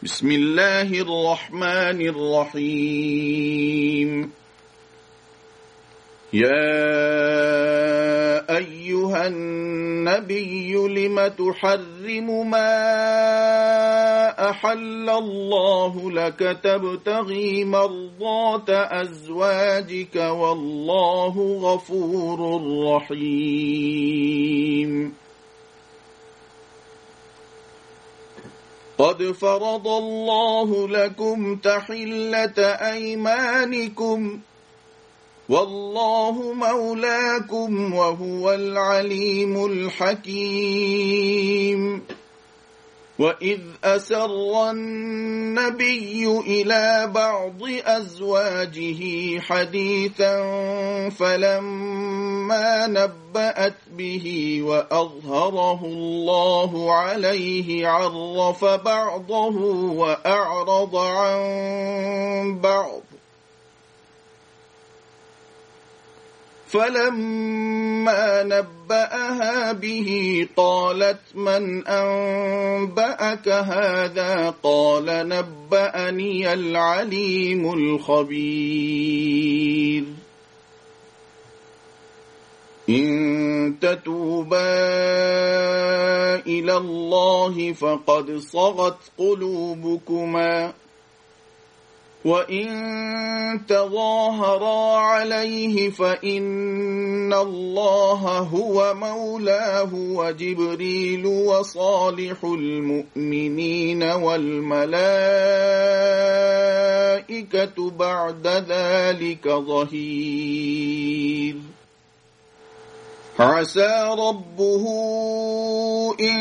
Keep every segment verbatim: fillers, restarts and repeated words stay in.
بسم الله الرحمن الرحيم. يا أيها النبي لم تحرم ما أحل الله لك تبتغي مرضات أزواجك والله غفور رحيم. قد فرض الله لكم تحلة أيمانكم والله مولاكم وهو العليم الحكيم. وإذ أسر النبي إلى بعض أزواجه حديثا فلما نبأت به وأظهره الله عليه عرف بعضه وأعرض عن بعض، فلما نبأها به قالت من أنبأك هذا؟ قال نبأني العليم الخبير. إن تتوبا إلى الله فقد صغت قلوبكما، وإن تظاهرا عليه فإن الله هو مولاه وجبريل وصالح المؤمنين والملائكة بعد ذلك ظهير. عسى ربه إن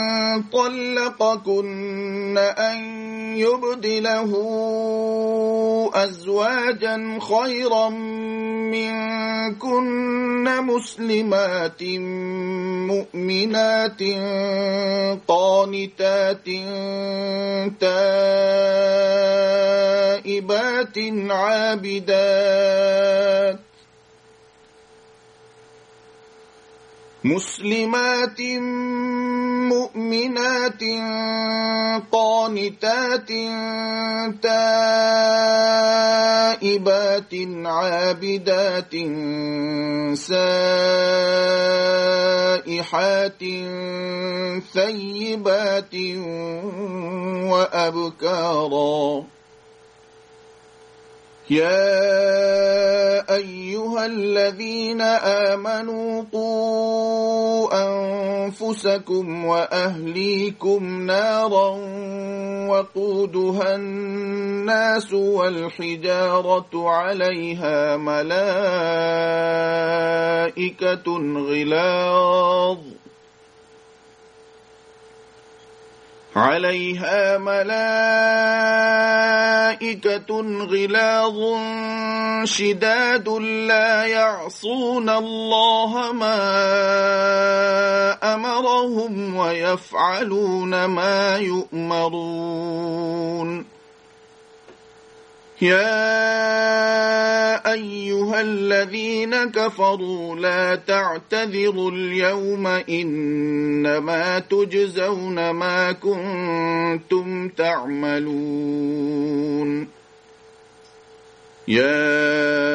طلقكن أن يبدله أزواجا خيرا منكن مسلمات مؤمنات قانتات تائبات عابدات مسلمات مؤمنات قانتات تائبات عابدات سائحات ثيبات وأبكارا. يا أيها الذين آمنوا قوا أنفسكم وأهليكم نارا وقودها الناس والحجارة عليها ملائكة غلاظ عليها ملائكة غلاظ شداد لا يعصون الله ما أمرهم ويفعلون ما يؤمرون. يا أيها الذين كفروا لا تعتذروا اليوم إنما تجزون ما كنتم تعملون. يا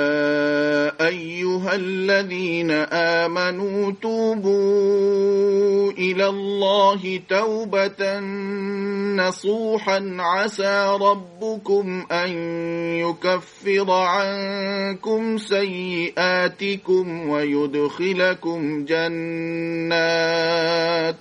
أيها الذين آمنوا توبوا إلى الله توبة نصوحا عسى ربكم أن يكفر عنكم سيئاتكم ويدخلكم جنات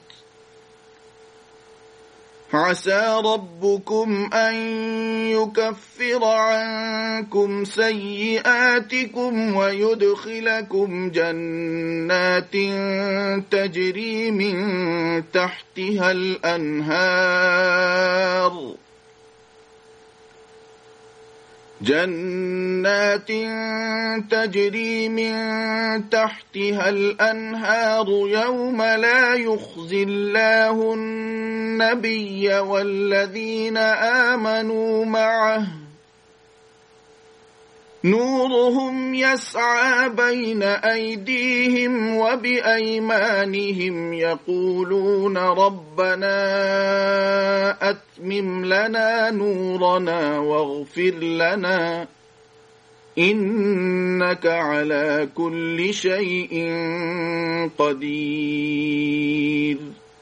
عسى ربكم أن يكفر عنكم سيئاتكم ويدخلكم جنات تجري من تحتها الأنهار جنات تجري من تحتها الأنهار يوم لا يخزي الله النبي والذين آمنوا معه نورهم يسعى بين أيديهم وبأيمانهم يقولون ربنا أتمم لنا نورنا واغفر لنا إنك على كل شيء قدير.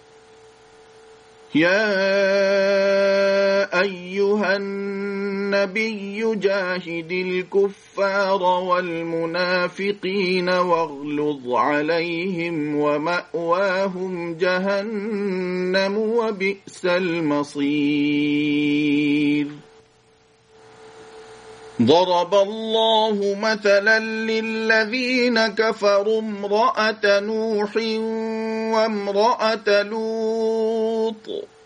يا أيها النبي جاهد الكفار والمنافقين واغلظ عليهم ومأواهم جهنم وبئس المصير. ضرب الله مثلا للذين كفروا امرأة نوح وامرأة لوط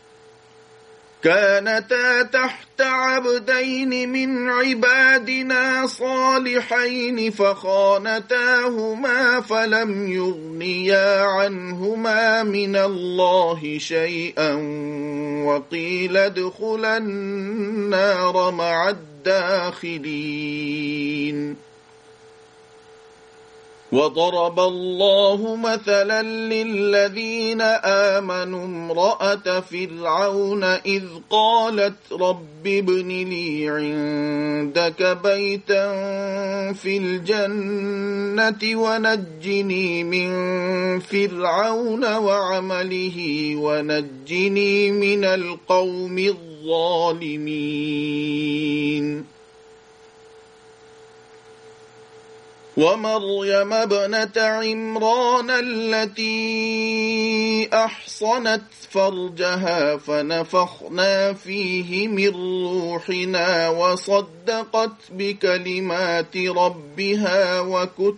كانتا تحت عبدين من عبادنا صالحين فخانتاهما فلم يغنيا عنهما من الله شيئا وقيل ادخلا النار مع الداخلين. وضرب الله مثلا للذين آمنوا امرأة فرعون إذ قالت رب ابن لي عندك بيتا في الجنة ونجني من فرعون وعمله ونجني من القوم الظالمين. ومريم ابنة عمران التي أحصنت فرجها فنفخنا فيه من روحنا وصدقت بكلمات ربها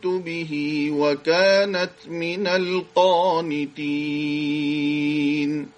وكتبه وكانت من القانتين.